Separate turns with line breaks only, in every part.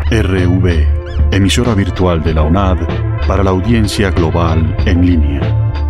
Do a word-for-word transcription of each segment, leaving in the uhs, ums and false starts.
R V, emisora virtual de la U N A D para la audiencia global en línea.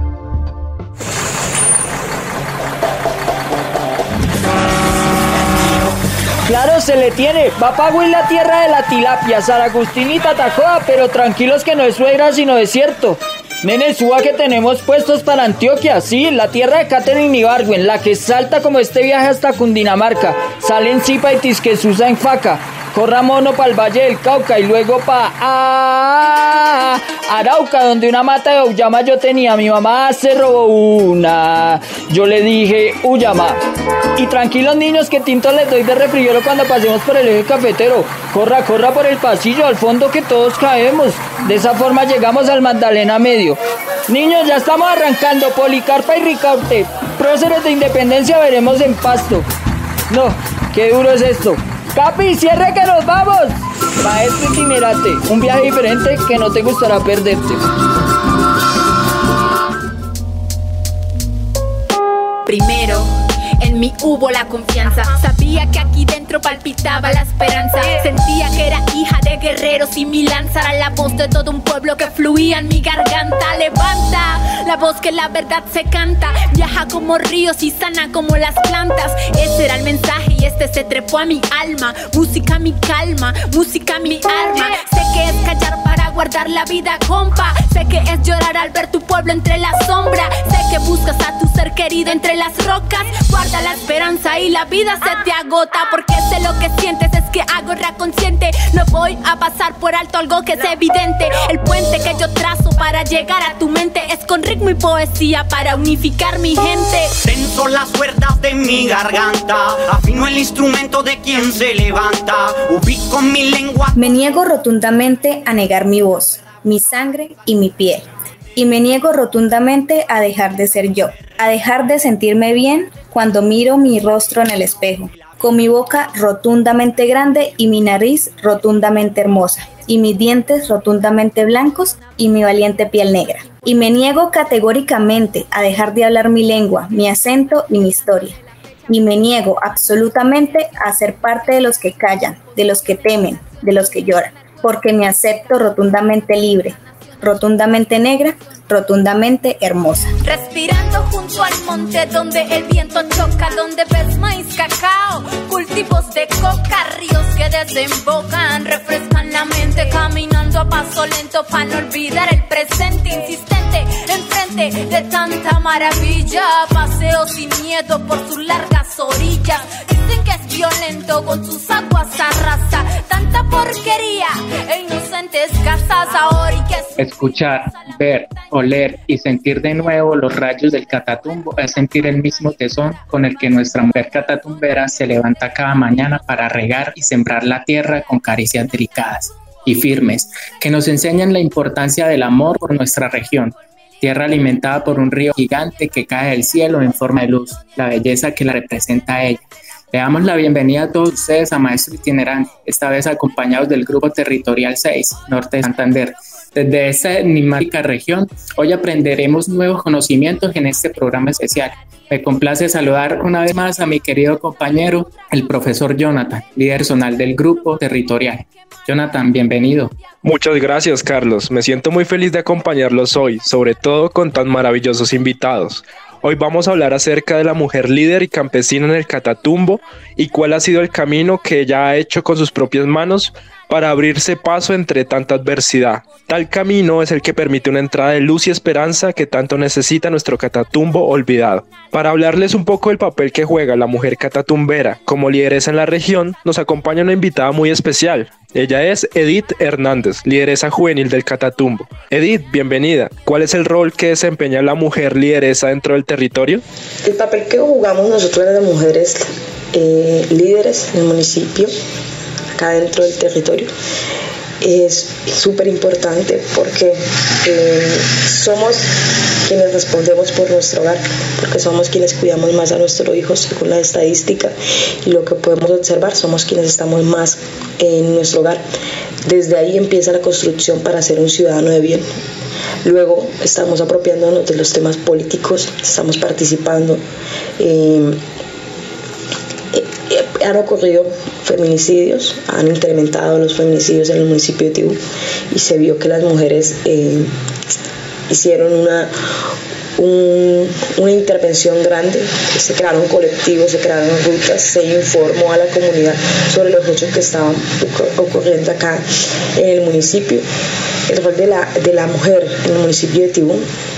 Claro, se le tiene. Va pa' Huil, la tierra de la tilapia, San Agustín y Tatacoa, pero tranquilos que no es suegra sino desierto. Nene, suba que tenemos puestos para Antioquia, sí, la tierra de Catherine Ibargüen, la que salta como este viaje hasta Cundinamarca. Sale en Zipa y Tisquesusa en Faca. Corra mono pa'l Valle del Cauca y luego pa' ah, Arauca, donde una mata de auyama yo tenía. Mi mamá se robó una. Yo le dije, uyama. Y tranquilos niños que tinto les doy de refrigerio cuando pasemos por el eje cafetero. Corra, corra por el pasillo, al fondo que todos caemos. De esa forma llegamos al Magdalena Medio. Niños, ya estamos arrancando. Policarpa y Ricaurte. Próceres de Independencia veremos en Pasto. No, qué duro es esto. Capi, cierre que nos vamos. Maestro itinerante, un viaje diferente que no te gustará perderte.
Primero, en mí hubo la confianza. Sabía que aquí dentro palpitaba la esperanza. Sentía que era hija de guerreros y mi lanza era la voz de todo un pueblo que fluía en mi garganta. Levanta la voz que la verdad se canta. Viaja como ríos y sana como las plantas. Ese era el mensaje y este se trepó a mi alma. Música mi calma, música mi arma. Sé que es callar para guardar la vida, compa. Sé que es llorar al ver tu pueblo entre la sombra. Sé que buscas a tu ser querido entre las rocas. Guarda la esperanza y la vida se te agota. Porque sé lo que sientes, es que hago consciente. No voy a pasar por alto algo que es evidente. El puente que yo trazo para llegar a tu mente es con ritmo y poesía para unificar mi gente.
Tenso las cuerdas de mi garganta, afino el instrumento de quien se levanta. Ubico mi lengua.
Me niego rotundamente a negar mi voz, mi sangre y mi piel. Y me niego rotundamente a dejar de ser yo, a dejar de sentirme bien cuando miro mi rostro en el espejo, con mi boca rotundamente grande y mi nariz rotundamente hermosa, y mis dientes rotundamente blancos y mi valiente piel negra. Y me niego categóricamente a dejar de hablar mi lengua, mi acento y mi historia. Y me niego absolutamente a ser parte de los que callan, de los que temen, de los que lloran, porque me acepto rotundamente libre, rotundamente negra, rotundamente hermosa.
Respirando junto al monte donde el viento choca, donde ves maíz, cacao, cultivos de coca, ríos que desembocan, refrescan la mente, caminando a paso lento para no olvidar el presente, insistente, enfrente de tanta maravilla, paseo sin miedo por sus largas orillas. Dicen que es violento, con sus aguas arrasa tanta porquería e inocentes casas ahora y que
escuchar, ver, oler y sentir de nuevo los rayos del Catatumbo es sentir el mismo tesón con el que nuestra mujer catatumbera se levanta cada mañana para regar y sembrar la tierra con caricias delicadas y firmes que nos enseñan la importancia del amor por nuestra región. Tierra alimentada por un río gigante que cae del cielo en forma de luz, la belleza que la representa a ella. Le damos la bienvenida a todos ustedes a Maestro Itinerante, esta vez acompañados del Grupo Territorial seis, Norte de Santander. Desde esta enigmática región, hoy aprenderemos nuevos conocimientos en este programa especial. Me complace saludar una vez más a mi querido compañero, el profesor Jonathan, líder zonal del Grupo Territorial. Jonathan, bienvenido.
Muchas gracias, Carlos. Me siento muy feliz de acompañarlos hoy, sobre todo con tan maravillosos invitados. Hoy vamos a hablar acerca de la mujer líder y campesina en el Catatumbo y cuál ha sido el camino que ella ha hecho con sus propias manos para abrirse paso entre tanta adversidad. Tal camino es el que permite una entrada de luz y esperanza que tanto necesita nuestro Catatumbo olvidado. Para hablarles un poco del papel que juega la mujer catatumbera como lideresa en la región, nos acompaña una invitada muy especial. Ella es Edith Hernández, lideresa juvenil del Catatumbo. Edith, bienvenida. ¿Cuál es el rol que desempeña la mujer lideresa dentro del territorio?
El papel que jugamos nosotros las mujeres eh, líderes en el municipio, acá dentro del territorio, es súper importante porque eh, somos quienes respondemos por nuestro hogar, porque somos quienes cuidamos más a nuestros hijos según la estadística y lo que podemos observar, somos quienes estamos más en nuestro hogar. Desde ahí empieza la construcción para ser un ciudadano de bien. Luego estamos apropiándonos de los temas políticos, estamos participando eh, han ocurrido feminicidios, han incrementado los feminicidios en el municipio de Tibú y se vio que las mujeres eh, hicieron una, un, una intervención grande, se crearon colectivos, se crearon rutas, se informó a la comunidad sobre los hechos que estaban ocurriendo acá en el municipio. El rol de la, de la mujer en el municipio de Tibú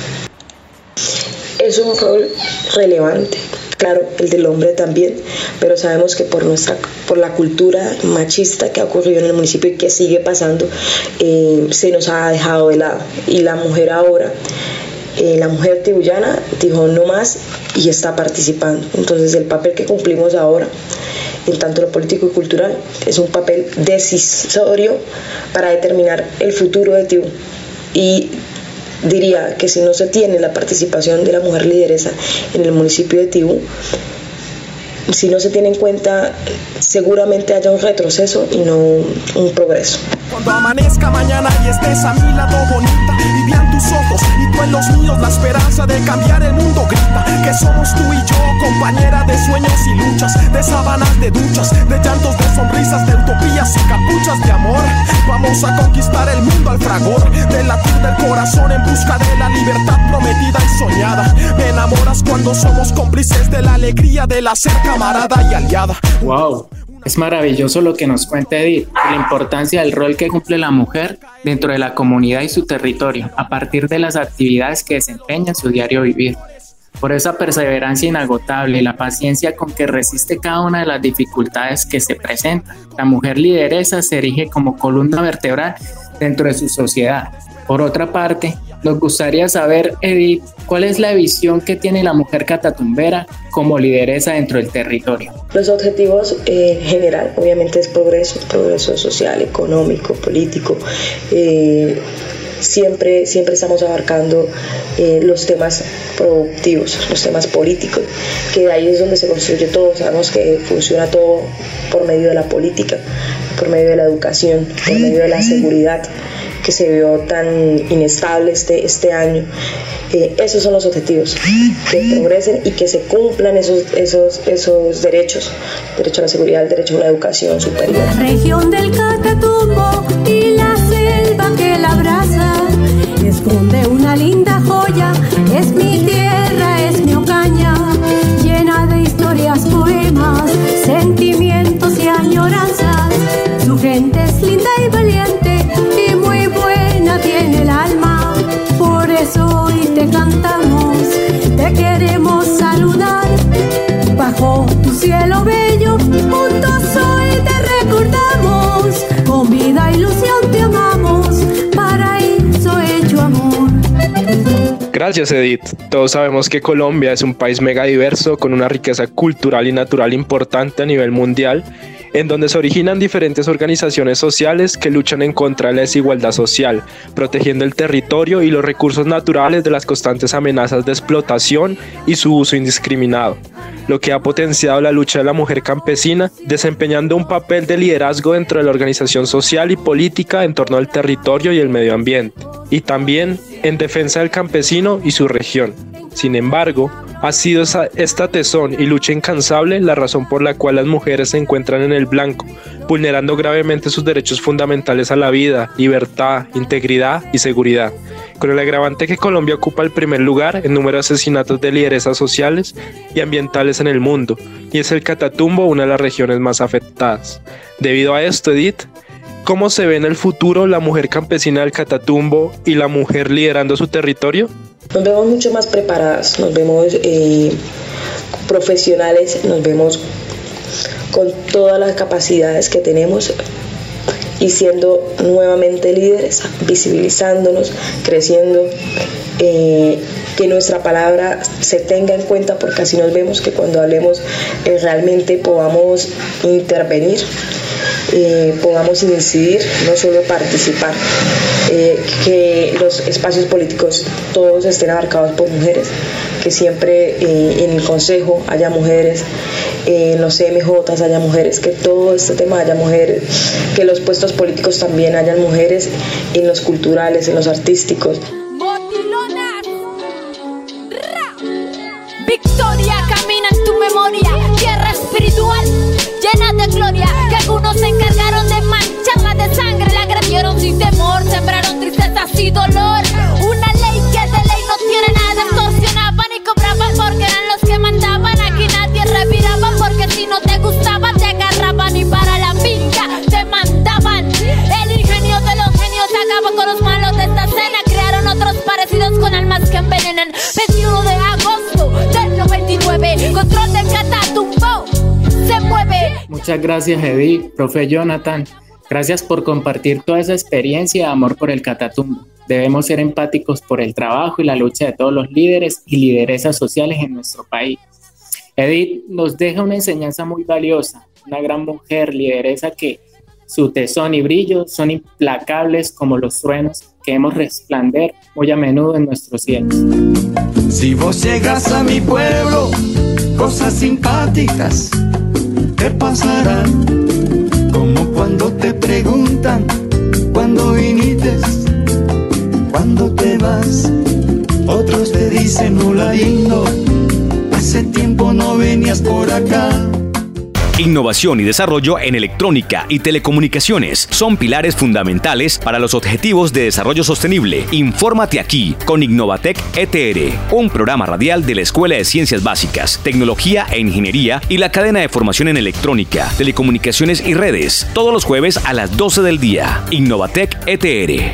es un rol relevante. Claro, el del hombre también, pero sabemos que por nuestra, por la cultura machista que ha ocurrido en el municipio y que sigue pasando, eh, se nos ha dejado de lado. Y la mujer ahora, eh, la mujer tibuyana dijo no más y está participando. Entonces el papel que cumplimos ahora, en tanto lo político y cultural, es un papel decisorio para determinar el futuro de Tibú. Y diría que si no se tiene la participación de la mujer lideresa en el municipio de Tibú, si no se tiene en cuenta, seguramente haya un retroceso y no un progreso.
Cuando amanezca mañana y estés a mi lado bonita, y vean tus ojos y tú en los míos la esperanza de cambiar el mundo grita, que somos tú y yo, compañera de sueños y luchas, de sábanas, de duchas, de llantos, de sonrisas, de utopías y capuchas de amor. Vamos a conquistar el mundo al fragor del latir del corazón en busca de la libertad prometida y soñada. Me enamoras cuando somos cómplices de la alegría de la ser camarada y aliada.
Wow. Es maravilloso lo que nos cuenta Edith, la importancia del rol que cumple la mujer dentro de la comunidad y su territorio, a partir de las actividades que desempeña en su diario vivir. Por esa perseverancia inagotable y la paciencia con que resiste cada una de las dificultades que se presentan, la mujer lideresa se erige como columna vertebral dentro de su sociedad. Por otra parte, nos gustaría saber, Edith, ¿cuál es la visión que tiene la mujer catatumbera como lideresa dentro del territorio?
Los objetivos eh, en general, obviamente, es progreso, progreso social, económico, político. Eh, siempre, siempre estamos abarcando eh, los temas productivos, los temas políticos, que de ahí es donde se construye todo. Sabemos que funciona todo por medio de la política, por medio de la educación, por medio de la seguridad, que se vio tan inestable este, este año. Eh, esos son los objetivos, que progresen y que se cumplan esos, esos, esos derechos, derecho a la seguridad, el derecho a una educación superior.
La región del Catatumbo y la selva que la abraza esconde una linda joya, es mi tierra, es mi ocaña, llena de historias, poemas, sentimientos y añoranzas. Su gente es linda y valiente y muy buena tiene el alma, por eso hoy te cantamos, te queremos saludar, bajo tu cielo bello, juntos hoy te recordamos, con vida e ilusión te amamos, paraíso hecho amor.
Gracias, Edith. Todos sabemos que Colombia es un país mega diverso con una riqueza cultural y natural importante a nivel mundial, en donde se originan diferentes organizaciones sociales que luchan en contra de la desigualdad social, protegiendo el territorio y los recursos naturales de las constantes amenazas de explotación y su uso indiscriminado, lo que ha potenciado la lucha de la mujer campesina, desempeñando un papel de liderazgo dentro de la organización social y política en torno al territorio y el medio ambiente, y también en defensa del campesino y su región. Sin embargo, ha sido esa, esta tesón y lucha incansable la razón por la cual las mujeres se encuentran en el blanco, vulnerando gravemente sus derechos fundamentales a la vida, libertad, integridad y seguridad, con el agravante que Colombia ocupa el primer lugar en número de asesinatos de lideresas sociales y ambientales en el mundo, y es el Catatumbo una de las regiones más afectadas. Debido a esto, Edith, ¿cómo se ve en el futuro la mujer campesina del Catatumbo y la mujer liderando su territorio?
Nos vemos mucho más preparadas, nos vemos eh, profesionales, nos vemos con todas las capacidades que tenemos y siendo nuevamente líderes, visibilizándonos, creciendo, eh, que nuestra palabra se tenga en cuenta, porque así nos vemos que cuando hablemos eh, realmente podamos intervenir. Eh, podamos incidir, no solo participar, eh, que los espacios políticos todos estén abarcados por mujeres, que siempre eh, en el consejo haya mujeres, eh, en los C M J haya mujeres, que todo este tema haya mujeres, que los puestos políticos también hayan mujeres, en los culturales, en los artísticos.
Victoria camina en tu memoria, tierra espiritual. llenas de gloria, que algunos se encargaron de mancharla de sangre, la agredieron sin temor, sembraron tristezas y dolor. Una ley que de ley no tiene nada, extorsionaban y cobraban porque eran los que mandaban. Aquí nadie respiraba porque si no te gustaba te agarraban y para la finca te mandaban. El ingenio de los genios acabó con los malos de esta escena, crearon otros parecidos con almas que envenenan. veintiuno de agosto del noventa y nueve, control del Catatumbo se mueve.
Muchas gracias, Edith, profe Jonathan. Gracias por compartir toda esa experiencia de amor por el Catatumbo. Debemos ser empáticos por el trabajo y la lucha de todos los líderes y lideresas sociales en nuestro país. Edith nos deja una enseñanza muy valiosa, una gran mujer lideresa que su tesón y brillo son implacables como los truenos que vemos resplandecer muy a menudo en nuestros cielos.
Si vos llegas a mi pueblo, cosas simpáticas te pasarán, como cuando te preguntan cuándo viniste, cuándo te vas. Otros te dicen hola lindo, hace tiempo no venías por acá.
Innovación y desarrollo en electrónica y telecomunicaciones son pilares fundamentales para los objetivos de desarrollo sostenible. Infórmate aquí con Innovatec E T R, un programa radial de la Escuela de Ciencias Básicas, Tecnología e Ingeniería y la cadena de formación en electrónica, telecomunicaciones y redes, todos los jueves a las doce del día. Innovatec E T R.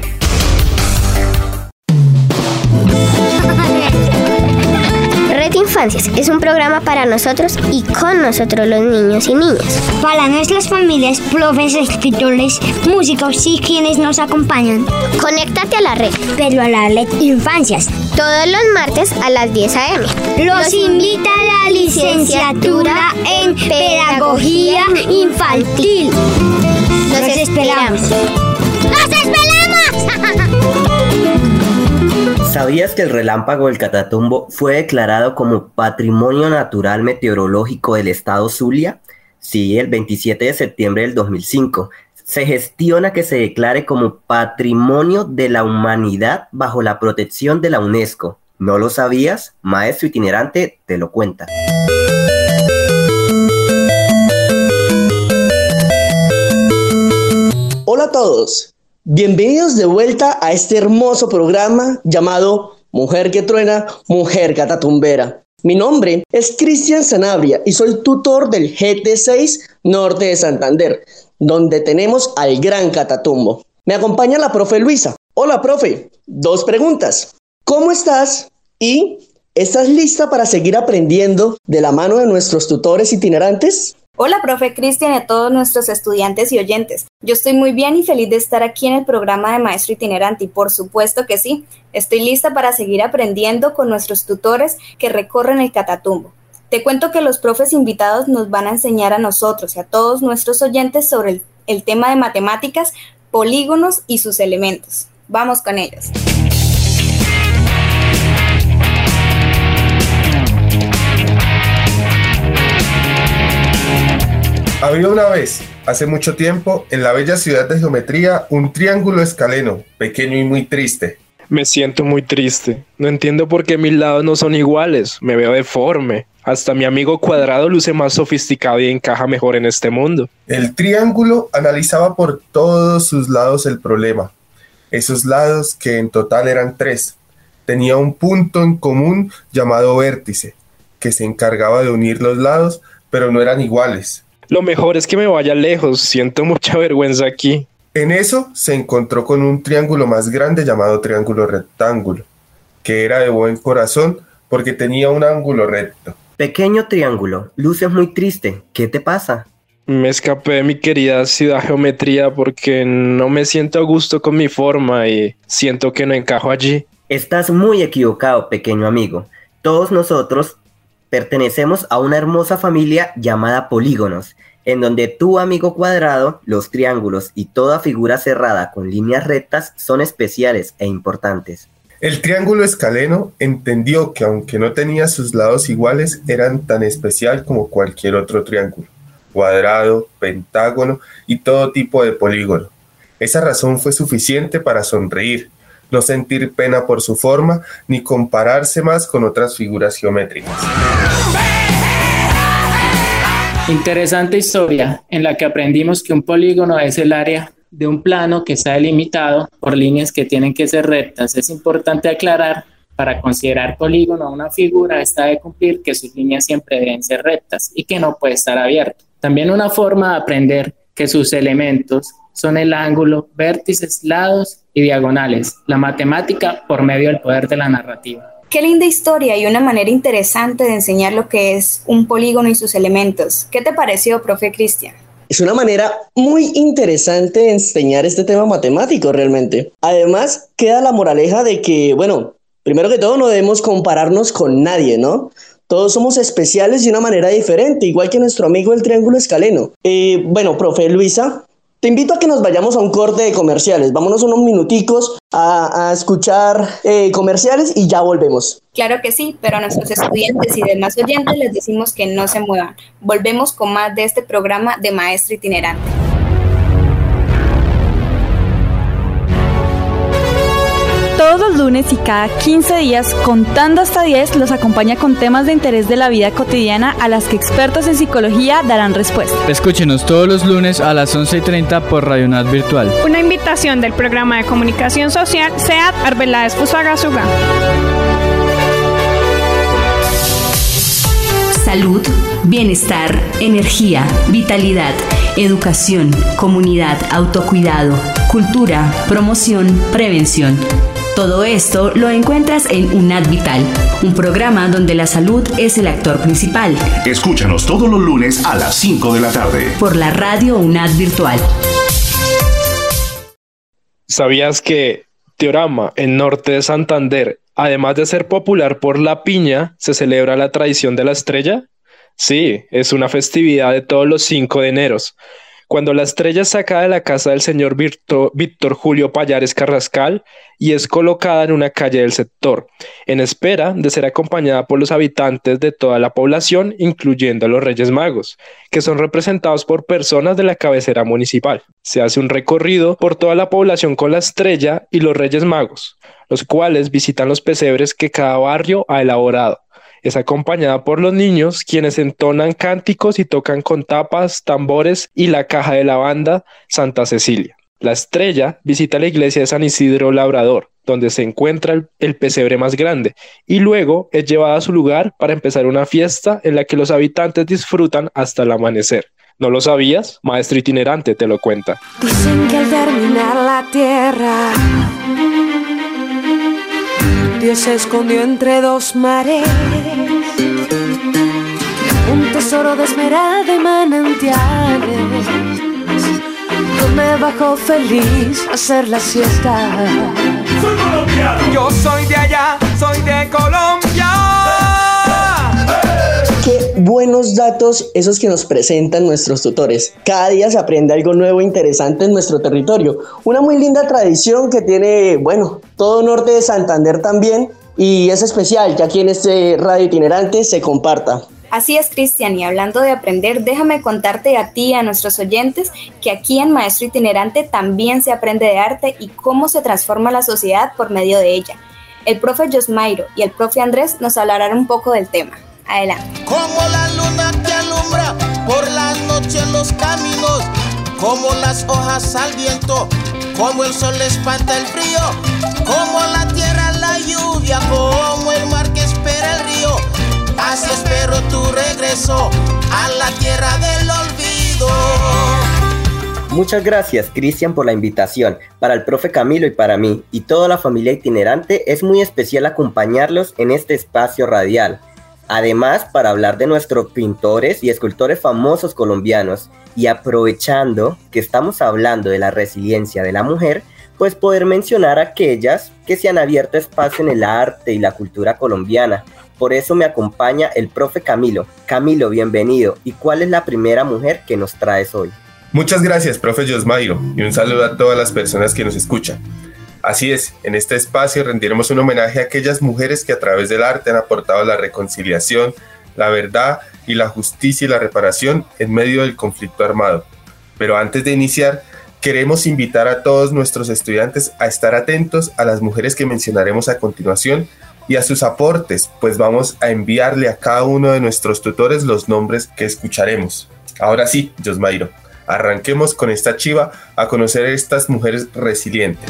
Infancias es un programa para nosotros y con nosotros los niños y niñas.
Para nuestras familias, profes, escritores, músicos y quienes nos acompañan.
Conéctate a la red.
Pero a la red Infancias.
Todos los martes a las diez a eme.
Los, los invita a la licenciatura en Pedagogía Infantil.
Los, los esperamos.
¡Los esperamos!
¿Sabías que el relámpago del Catatumbo fue declarado como Patrimonio Natural Meteorológico del Estado Zulia? Sí, el veintisiete de septiembre del dos mil cinco. Se gestiona que se declare como Patrimonio de la Humanidad bajo la protección de la UNESCO. ¿No lo sabías? Maestro itinerante te lo cuenta.
Hola a todos. Bienvenidos de vuelta a este hermoso programa llamado Mujer que Truena, Mujer Catatumbera. Mi nombre es Cristian Sanabria y soy tutor del G T seis Norte de Santander, donde tenemos al gran Catatumbo. Me acompaña la profe Luisa. Hola, profe. Dos preguntas. ¿Cómo estás? Y ¿estás lista para seguir aprendiendo de la mano de nuestros tutores itinerantes?
Hola, profe Cristian y a todos nuestros estudiantes y oyentes. Yo estoy muy bien y feliz de estar aquí en el programa de Maestro Itinerante y por supuesto que sí, estoy lista para seguir aprendiendo con nuestros tutores que recorren el Catatumbo. Te cuento que los profes invitados nos van a enseñar a nosotros y a todos nuestros oyentes sobre el, el tema de matemáticas, polígonos y sus elementos. Vamos con ellos.
Había una vez, hace mucho tiempo, en la bella ciudad de geometría, un triángulo escaleno, pequeño y muy triste.
Me siento muy triste. No entiendo por qué mis lados no son iguales. Me veo deforme. Hasta mi amigo cuadrado luce más sofisticado y encaja mejor en este mundo.
El triángulo analizaba por todos sus lados el problema. Esos lados, que en total eran tres, tenía un punto en común llamado vértice, que se encargaba de unir los lados, pero no eran iguales.
Lo mejor es que me vaya lejos, siento mucha vergüenza aquí.
En eso se encontró con un triángulo más grande llamado triángulo rectángulo, que era de buen corazón porque tenía un ángulo recto.
Pequeño triángulo, luces muy triste, ¿qué te pasa?
Me escapé de mi querida ciudad geometría porque no me siento a gusto con mi forma y siento que no encajo allí.
Estás muy equivocado, pequeño amigo. Todos nosotros pertenecemos a una hermosa familia llamada polígonos, en donde tu amigo cuadrado, los triángulos y toda figura cerrada con líneas rectas son especiales e importantes.
El triángulo escaleno entendió que aunque no tenía sus lados iguales, eran tan especial como cualquier otro triángulo, cuadrado, pentágono y todo tipo de polígono. Esa razón fue suficiente para sonreír, no sentir pena por su forma, ni compararse más con otras figuras geométricas.
Interesante historia en la que aprendimos que un polígono es el área de un plano que está delimitado por líneas que tienen que ser rectas. Es importante aclarar, para considerar polígono una figura, esta debe cumplir que sus líneas siempre deben ser rectas y que no puede estar abierto. También una forma de aprender que sus elementos son el ángulo, vértices, lados y diagonales. La matemática por medio del poder de la narrativa.
Qué linda historia y una manera interesante de enseñar lo que es un polígono y sus elementos. ¿Qué te pareció, profe Cristian?
Es una manera muy interesante de enseñar este tema matemático realmente. Además, queda la moraleja de que, bueno, primero que todo no debemos compararnos con nadie, ¿no? Todos somos especiales de una manera diferente, igual que nuestro amigo el triángulo escaleno. Eh, bueno, profe Luisa, te invito a que nos vayamos a un corte de comerciales. Vámonos unos minuticos a, a escuchar eh, comerciales y ya volvemos.
Claro que sí, pero a nuestros estudiantes y demás oyentes les decimos que no se muevan. Volvemos con más de este programa de Maestro Itinerante.
Todos los lunes y cada quince días, contando hasta diez, los acompaña con temas de interés de la vida cotidiana a las que expertos en psicología darán respuesta.
Escúchenos todos los lunes a las once y treinta por Radio UNAD Virtual.
Una invitación del programa de comunicación social SEAD Arbeláez Fusagasugá.
Salud, bienestar, energía, vitalidad, educación, comunidad, autocuidado, cultura, promoción, prevención. Todo esto lo encuentras en UNAD Vital, un programa donde la salud es el actor principal.
Escúchanos todos los lunes a las cinco de la tarde.
Por la radio UNAD Virtual.
¿Sabías que Teorama, en norte de Santander, además de ser popular por la piña, se celebra la tradición de la estrella? Sí, es una festividad de todos los cinco de enero, cuando la estrella es sacada de la casa del señor Víctor, Víctor Julio Pallares Carrascal y es colocada en una calle del sector, en espera de ser acompañada por los habitantes de toda la población, incluyendo a los Reyes Magos, que son representados por personas de la cabecera municipal. Se hace un recorrido por toda la población con la estrella y los Reyes Magos, los cuales visitan los pesebres que cada barrio ha elaborado. Es acompañada por los niños, quienes entonan cánticos y tocan con tapas, tambores y la caja de la banda Santa Cecilia. La estrella visita la iglesia de San Isidro Labrador, donde se encuentra el, el pesebre más grande, y luego es llevada a su lugar para empezar una fiesta en la que los habitantes disfrutan hasta el amanecer. ¿No lo sabías? Maestro Itinerante te lo cuenta.
Dicen que al terminar la tierra, Dios se escondió entre dos mares, un tesoro de esmeralda y manantiales, donde bajó feliz a hacer la siesta.
Soy colombiano. Yo soy de allá, soy de Colombia.
Qué buenos datos esos que nos presentan nuestros tutores. Cada día se aprende algo nuevo e interesante en nuestro territorio. Una muy linda tradición que tiene, bueno, todo norte de Santander también, y es especial que aquí en este radio itinerante se comparta.
Así es, Cristian, y hablando de aprender, déjame contarte a ti y a nuestros oyentes que aquí en Maestro Itinerante también se aprende de arte y cómo se transforma la sociedad por medio de ella. El profe Josmairo y el profe Andrés nos hablarán un poco del tema. Adelante.
Como la luna que alumbra por las noches los caminos, como las hojas al viento, como el sol espanta el frío, como la tierra la lluvia, como el mar que espera el río. Así espero tu regreso a la tierra del olvido.
Muchas gracias, Cristian, por la invitación. Para el profe Camilo y para mí y toda la familia itinerante es muy especial acompañarlos en este espacio radial. Además, para hablar de nuestros pintores y escultores famosos colombianos, y aprovechando que estamos hablando de la resiliencia de la mujer, pues poder mencionar aquellas que se han abierto espacio en el arte y la cultura colombiana. Por eso me acompaña el profe Camilo. Camilo, bienvenido. ¿Y cuál es la primera mujer que nos traes hoy?
Muchas gracias, profe Josmairo, y un saludo a todas las personas que nos escuchan. Así es, en este espacio rendiremos un homenaje a aquellas mujeres que a través del arte han aportado la reconciliación, la verdad y la justicia y la reparación en medio del conflicto armado. Pero antes de iniciar, queremos invitar a todos nuestros estudiantes a estar atentos a las mujeres que mencionaremos a continuación y a sus aportes, pues vamos a enviarle a cada uno de nuestros tutores los nombres que escucharemos. Ahora sí, Josmairo, arranquemos con esta chiva a conocer a estas mujeres resilientes.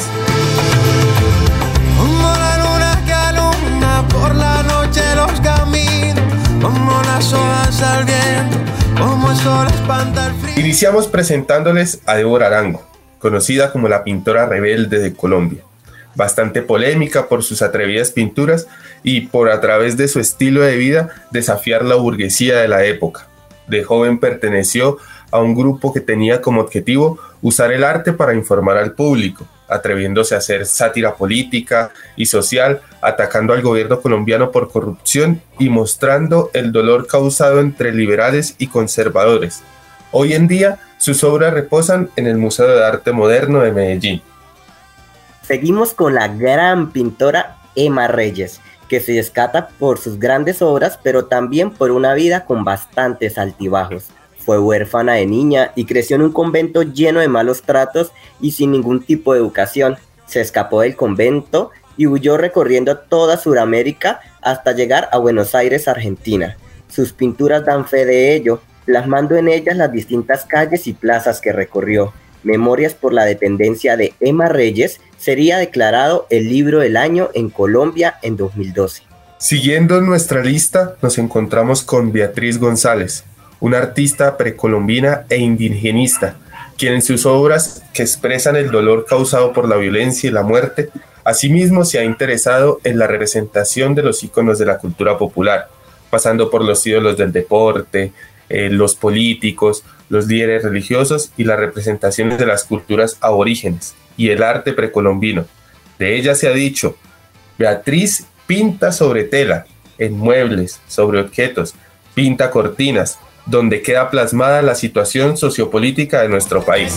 Como la luna que alumbra por la noche los caminos, como las hojas al viento, como el sol espanta el frío.
Iniciamos presentándoles a Débora Arango, conocida como la pintora rebelde de Colombia. Bastante polémica por sus atrevidas pinturas y por, a través de su estilo de vida, desafiar la burguesía de la época. De joven perteneció a un grupo que tenía como objetivo usar el arte para informar al público, atreviéndose a hacer sátira política y social, atacando al gobierno colombiano por corrupción y mostrando el dolor causado entre liberales y conservadores. Hoy en día, sus obras reposan en el Museo de Arte Moderno de Medellín.
Seguimos con la gran pintora Emma Reyes, que se destaca por sus grandes obras, pero también por una vida con bastantes altibajos. Fue huérfana de niña y creció en un convento lleno de malos tratos y sin ningún tipo de educación. Se escapó del convento y huyó recorriendo toda Sudamérica hasta llegar a Buenos Aires, Argentina. Sus pinturas dan fe de ello, plasmando en ellas las distintas calles y plazas que recorrió. Memorias por la dependencia de Emma Reyes sería declarado el libro del año en Colombia en dos mil doce.
Siguiendo nuestra lista, nos encontramos con Beatriz González, una artista precolombina e indigenista, quien en sus obras que expresan el dolor causado por la violencia y la muerte, asimismo se ha interesado en la representación de los íconos de la cultura popular, pasando por los ídolos del deporte, eh, los políticos, los líderes religiosos y las representaciones de las culturas aborígenes y el arte precolombino. De ella se ha dicho: Beatriz pinta sobre tela, en muebles, sobre objetos, pinta cortinas, donde queda plasmada la situación sociopolítica de nuestro país.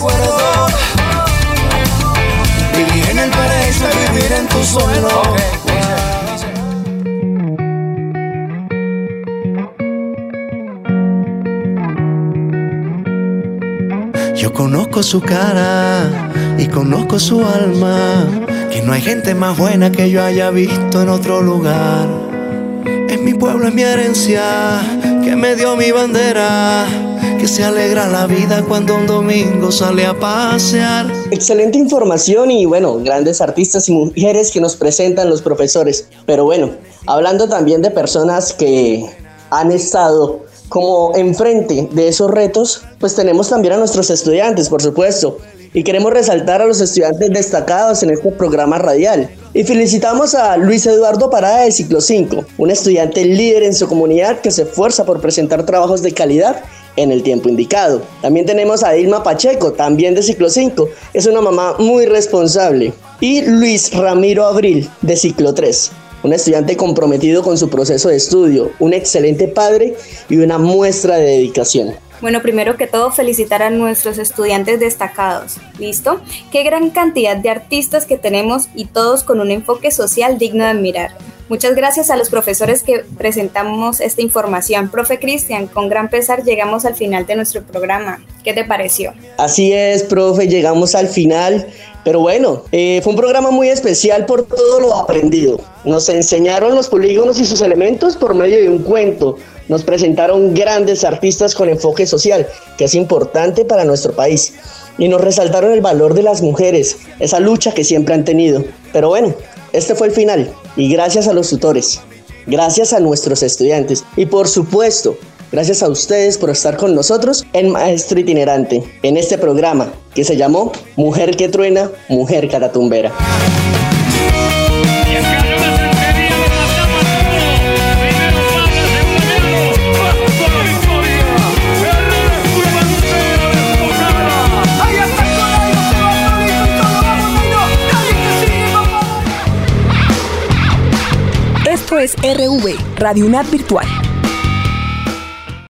Vivir en el paraíso, vivir en tu suelo. Yo conozco su cara y conozco su alma, que no hay gente más buena que yo haya visto en otro lugar. Es mi pueblo, es mi herencia, que me dio mi bandera, que se alegra la vida cuando un domingo sale a pasear.
Excelente información y bueno, grandes artistas y mujeres que nos presentan los profesores. Pero bueno, hablando también de personas que han estado como enfrente de esos retos, pues tenemos también a nuestros estudiantes, por supuesto, y queremos resaltar a los estudiantes destacados en este programa radial. Y felicitamos a Luis Eduardo Parada de Ciclo cinco, un estudiante líder en su comunidad que se esfuerza por presentar trabajos de calidad en el tiempo indicado. También tenemos a Dilma Pacheco, también de Ciclo cinco, es una mamá muy responsable. Y Luis Ramiro Abril, de Ciclo tres. Un estudiante comprometido con su proceso de estudio, un excelente padre y una muestra de dedicación.
Bueno, primero que todo, felicitar a nuestros estudiantes destacados. ¿Listo? Qué gran cantidad de artistas que tenemos y todos con un enfoque social digno de admirar. Muchas gracias a los profesores que presentamos esta información. Profe Cristian, con gran pesar llegamos al final de nuestro programa. ¿Qué te pareció?
Así es, profe, llegamos al final. Pero bueno, eh, fue un programa muy especial por todo lo aprendido. Nos enseñaron los polígonos y sus elementos por medio de un cuento. Nos presentaron grandes artistas con enfoque social, que es importante para nuestro país. Y nos resaltaron el valor de las mujeres, esa lucha que siempre han tenido. Pero bueno, este fue el final. Y gracias a los tutores, gracias a nuestros estudiantes y por supuesto, gracias a ustedes por estar con nosotros en Maestro Itinerante, en este programa que se llamó Mujer que Truena, Mujer Catatumbera.
Esto es R V, Radio UNAD Virtual.